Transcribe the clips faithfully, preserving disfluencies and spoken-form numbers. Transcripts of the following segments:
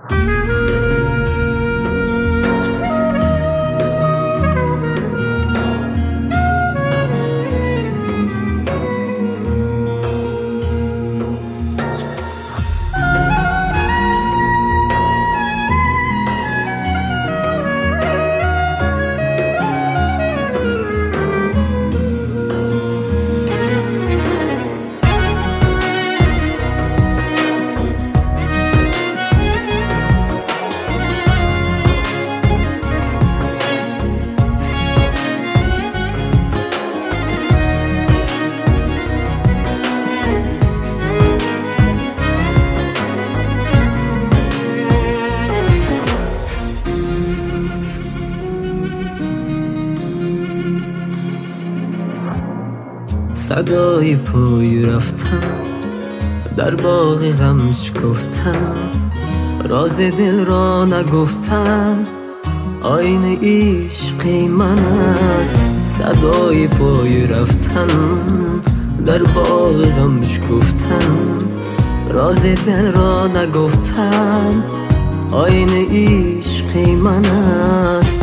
صدای پای رفتم در باغ غمش گفتم، راز دل را نگفتم آین عشق من است. صدای پای رفتم در باغ غمش گفتم، راز دل را نگفتم آین عشق من است.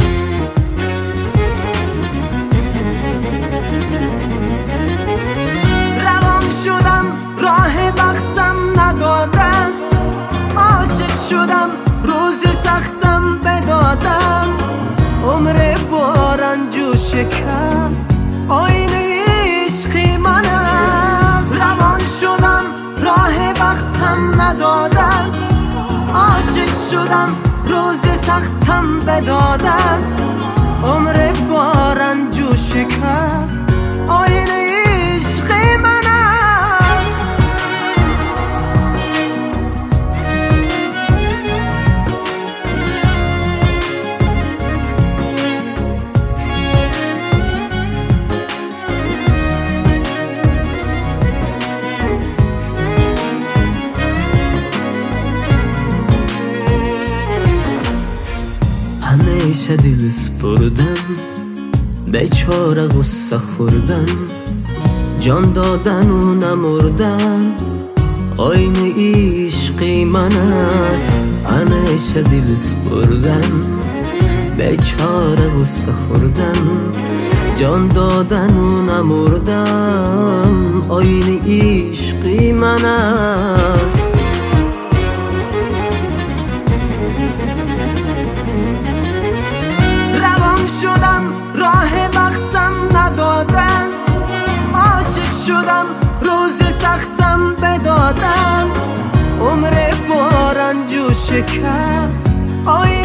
شدم راه بختم ندادن، عاشق شدم روز سختم بدادم، عمر بارنجو شکست آین عشق من است. روان شدم راه بختم ندادن، عاشق شدم روز سختم بدادم، عمر بارنجو شکست آین عشق من. همیشه دل سپردم بیچاره غصه خوردم، جان دادن و نمردن آین عشق من است. همیشه دل سپردم بیچاره غصه خوردم، جان دادن و نمردم آین عشق من است. شدم راه بختم ندادن، عاشق شدم روز سختم بدادن، عمر بارنجو شکست آین